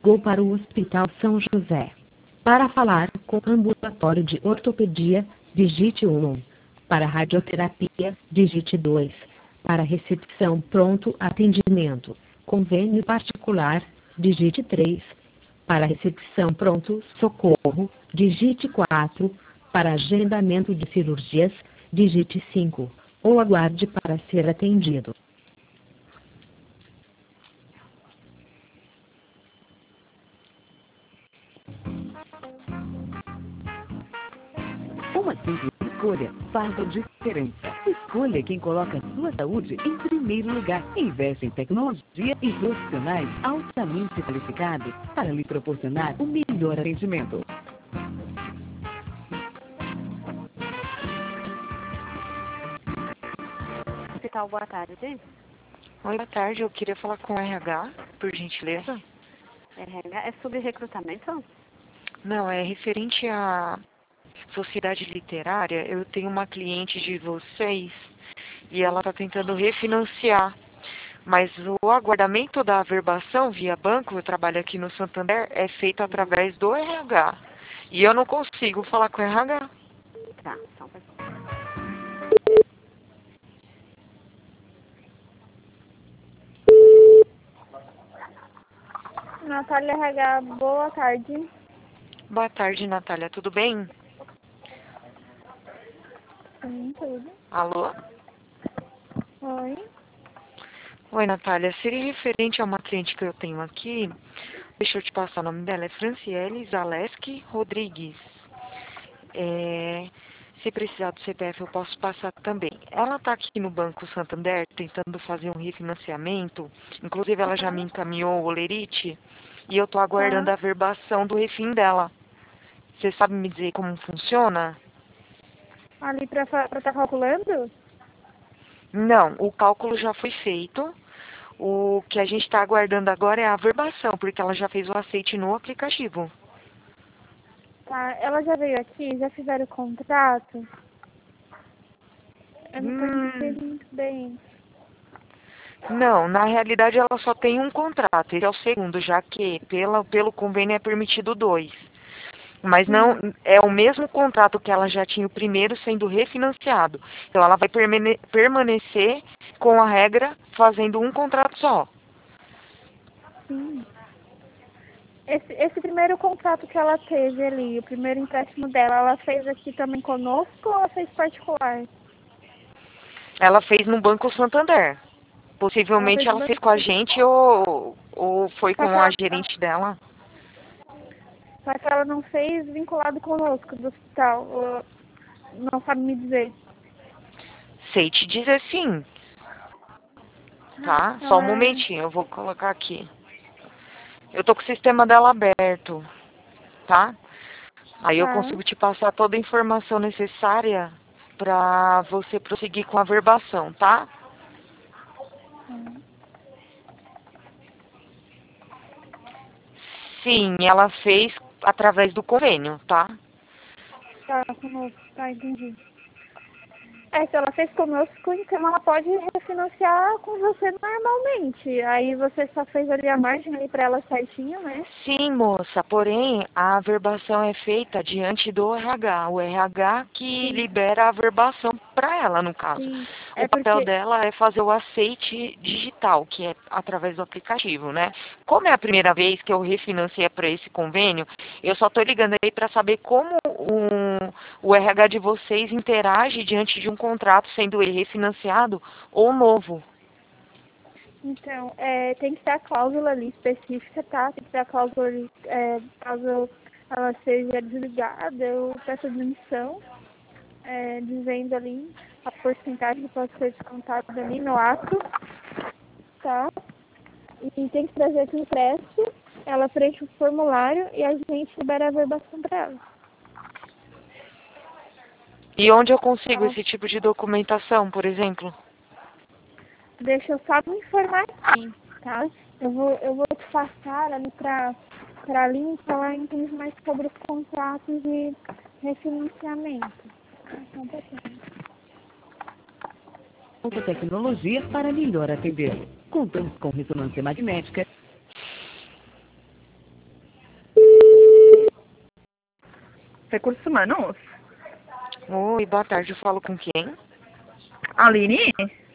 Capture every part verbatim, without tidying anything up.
Ligou para o Hospital São José. Para falar com o ambulatório de ortopedia, digite um. Para radioterapia, digite dois. Para recepção pronto atendimento, convênio particular, digite três. Para recepção pronto socorro, digite quatro. Para agendamento de cirurgias, digite cinco. Ou aguarde para ser atendido. Uma simples escolha faz a diferença. Escolha quem coloca a sua saúde em primeiro lugar. Investe em tecnologia e profissionais altamente qualificados para lhe proporcionar o melhor atendimento. Hospital, boa tarde. Oi, boa tarde. Eu queria falar com o R H, por gentileza. R H é sobre recrutamento? Não, é referente à sociedade literária. Eu tenho uma cliente de vocês e ela está tentando refinanciar. Mas o aguardamento da averbação via banco, eu trabalho aqui no Santander, é feito através do R H. E eu não consigo falar com o R H. Tá, só um pouquinho. Natália R H, boa tarde. Boa tarde, Natália. Tudo bem? Sim, tudo. Alô? Oi. Oi, Natália. Seria referente a uma cliente que eu tenho aqui. Deixa eu te passar o nome dela. É Franciele Zaleski Rodrigues. É, se precisar do C P F, eu posso passar também. Ela está aqui no Banco Santander tentando fazer um refinanciamento. Inclusive, ela já me encaminhou o Olerite. E eu estou aguardando Ah. a averbação do refim dela. Você sabe me dizer como funciona? Ali para estar calculando? Não, o cálculo já foi feito. O que a gente está aguardando agora é a averbação, porque ela já fez o aceite no aplicativo. Tá, ela já veio aqui, já fizeram o contrato? Eu não Hum, entendi muito bem. não, na realidade ela só tem um contrato, esse é o segundo, já que pela, pelo convênio é permitido dois. Mas não é o mesmo contrato que ela já tinha o primeiro sendo refinanciado. Então ela vai permane- permanecer com a regra fazendo um contrato só. Sim. Esse, esse primeiro contrato que ela teve ali, o primeiro empréstimo dela, ela fez aqui também conosco ou ela fez particular? Ela fez no Banco Santander. Ela Possivelmente fez ela no fez com a gente ou, ou foi com Só que a ela, gerente dela. só que ela não fez vinculado conosco do hospital. Ou não sabe me dizer. Sei te dizer sim, tá? Só um Ela é... momentinho, eu vou colocar aqui. Eu tô com o sistema dela aberto, tá? Aí eu Tá. consigo te passar toda a informação necessária pra você prosseguir com a verbação, tá? Sim, ela fez através do convênio, tá? Tá conosco, tá, entendi. É, se ela fez conosco, então ela pode refinanciar com você normalmente. Aí você só fez ali a margem ali pra ela certinho, né? Sim, moça, porém a averbação é feita diante do R H. O R H que Sim, libera a averbação para ela, no caso. sim. O É papel porque... dela é fazer o aceite digital, que é através do aplicativo, né? Como é a primeira vez que eu refinanciei para esse convênio, eu só estou ligando aí para saber como o, o R H de vocês interage diante de um contrato, sendo ele refinanciado ou novo. Então, é, tem que ter a cláusula ali específica, tá? Tem que ter a cláusula ali, é, caso ela seja desligada, eu peço demissão, é, dizendo ali a porcentagem que pode ser descontada ali no ato, tá? E tem que trazer aqui o impresso, ela preenche o formulário e a gente libera a verbação para ela. E onde eu consigo Tá? esse tipo de documentação, por exemplo? Deixa eu só me informar aqui, tá? Eu vou, eu vou te passar ali para para a Lin, que ela entende mais sobre os contratos de refinanciamento. Só um pouquinho. Alta tecnologia para melhor atender. Contamos com ressonância magnética Recursos Humanos. Oi, boa tarde, eu falo com quem? Aline?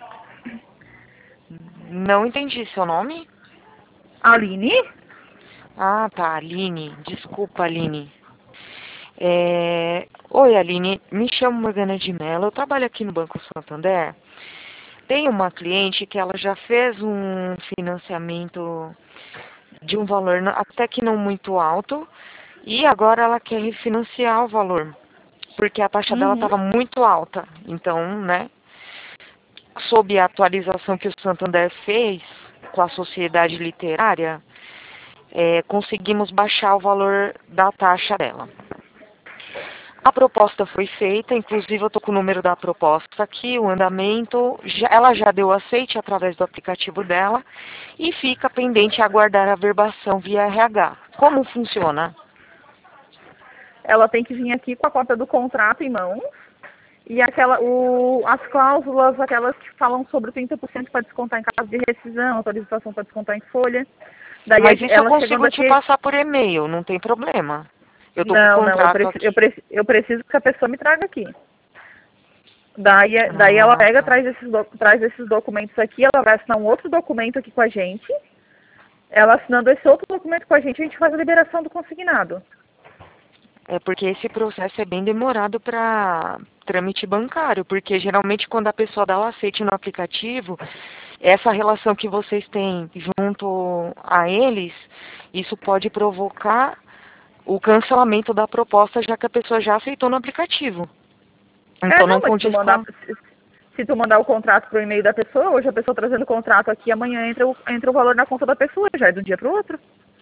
Não entendi seu nome? Aline? Ah, tá, Aline. Desculpa, Aline. É... Oi, Aline. Me chamo Morgana de Mello. Eu trabalho aqui no Banco Santander. Tem uma cliente que ela já fez um financiamento de um valor na- até que não muito alto e agora ela quer refinanciar o valor, porque a taxa dela Uhum. estava muito alta. Então, né, sob a atualização que o Santander fez com a sociedade literária, é, conseguimos baixar o valor da taxa dela. A proposta foi feita, inclusive eu estou com o número da proposta aqui, o andamento, já, ela já deu aceite através do aplicativo dela e fica pendente aguardar a verbação via R H. Como funciona? Ela tem que vir aqui com a cópia do contrato em mãos e aquela, o, as cláusulas, aquelas que falam sobre trinta por cento para descontar em caso de rescisão, autorização para descontar em folha. Daí Mas isso eu ela consigo chegando te aqui... passar por e-mail, não tem problema. Eu estou com o Não, não, eu, contrato preci, eu, aqui. preci, eu preciso que a pessoa me traga aqui. Daí, daí ela Ah, pega, tá. traz esses, do- traz esses documentos aqui, ela vai assinar um outro documento aqui com a gente. Ela assinando esse outro documento com a gente, a gente faz a liberação do consignado. É porque esse processo é bem demorado para trâmite bancário, porque geralmente quando a pessoa dá o aceite no aplicativo, essa relação que vocês têm junto a eles, isso pode provocar o cancelamento da proposta, já que a pessoa já aceitou no aplicativo. É, Então não, não mas se tu condiz mandar, com... se, se tu mandar o contrato pro e-mail da pessoa, hoje a pessoa trazendo o contrato aqui, amanhã entra o, entra o valor na conta da pessoa, já é de um dia pro outro.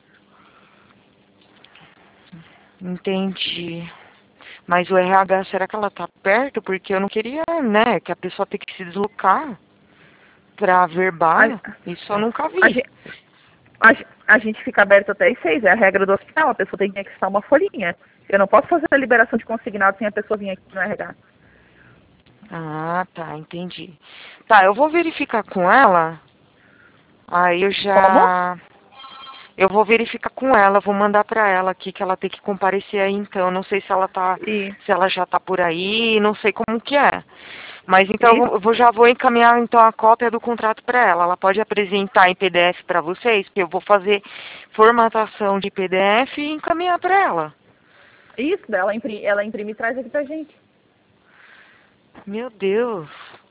Entendi. Mas o R H, será que ela tá perto? Porque eu não queria, né, que a pessoa tenha que se deslocar para verbar. A, Isso eu nunca a, vi. gen- a, gen- a gente fica aberto até às seis, é a regra do hospital, a pessoa tem que anexar uma folhinha. Eu não posso fazer a liberação de consignado sem a pessoa vir aqui no R H. Ah, tá, entendi. Tá, eu vou verificar com ela. Aí eu Como? já... Eu vou verificar com ela, vou mandar pra ela aqui que ela tem que comparecer aí então. Não sei se ela tá, E, se ela já tá por aí, não sei como que é. Mas então eu e vou- eu vou- já vou encaminhar então a cópia do contrato para ela. Ela pode apresentar em P D F para vocês, que eu vou fazer formatação de P D F e encaminhar para ela. isso, ela imprime, ela imprime e traz aqui pra gente. Meu Deus.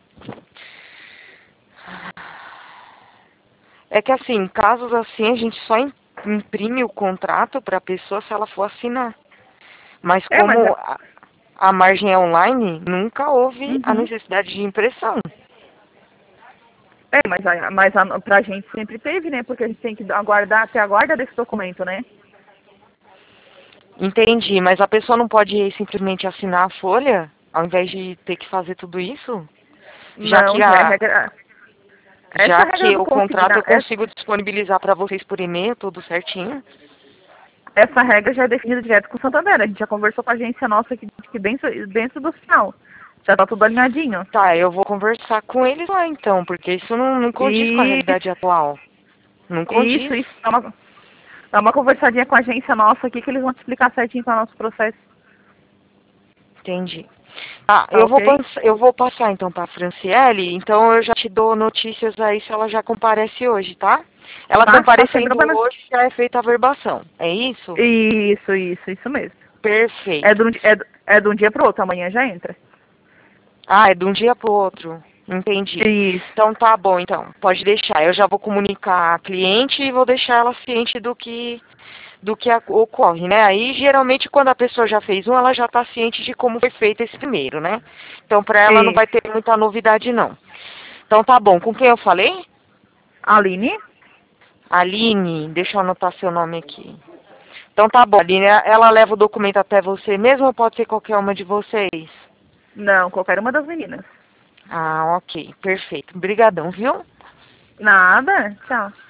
É que assim, casos assim a gente só im- imprime o contrato para a pessoa se ela for assinar. Mas É, mas como é, a, a margem é online, nunca houve a uhum. necessidade de impressão. É, mas, a, mas a, pra gente sempre teve, né? Porque a gente tem que aguardar até a guarda desse documento, né? Entendi, mas a pessoa não pode simplesmente assinar a folha, ao invés de ter que fazer tudo isso? Já Não, que já é a, regra. Essa já regra que do o contrato eu consignado, essa, consigo disponibilizar para vocês por e-mail, tudo certinho. essa regra já é definida direto com o Santander. A gente já conversou com a agência nossa aqui, aqui dentro, dentro do final. Já tá tudo alinhadinho. Tá, eu vou conversar com eles lá então, porque isso não, não condiz com a Isso, realidade atual. Não isso, condiz. isso. Dá uma, dá uma conversadinha com a agência nossa aqui que eles vão te explicar certinho qual é o nosso processo. Entendi. Ah, Tá eu vou, ok? pans- eu vou passar então para a Franciele, então eu já te dou notícias aí se ela já comparece hoje, tá? Ela Tá, tá sem comparecendo problema. hoje já é feita a verbação, é isso? Isso, isso, isso mesmo. É Perfeito. de um, di- é, de- é de um dia pro outro, amanhã já entra. Ah, é de um dia pro outro. Entendi. Isso. Então tá bom, então. Pode deixar. Eu já vou comunicar a cliente e vou deixar ela ciente do que do que a- ocorre, né? Aí geralmente quando a pessoa já fez um, ela já está ciente de como foi feito esse primeiro, né? Então para ela não vai Isso. ter muita novidade não. Então tá bom. Com quem eu falei? Aline? Aline. Deixa eu anotar seu nome aqui. Então tá bom, Aline. Ela leva o documento até você mesmo ou pode ser qualquer uma de vocês? Não, qualquer uma das meninas. Ah, ok. Perfeito. Obrigadão, viu? Nada. Tchau.